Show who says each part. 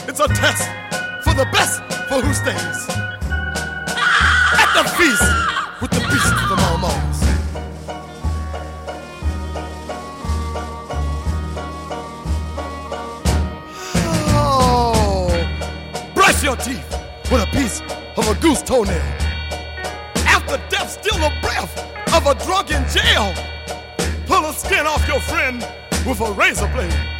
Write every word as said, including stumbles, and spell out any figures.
Speaker 1: It's a test for the best for who stays at the feast with the beast of the Mormons. Oh, brush your teeth with a piece of a goose toenail. After death, steal the breath of a drunk in jail. Pull the skin off your friend with a razor blade.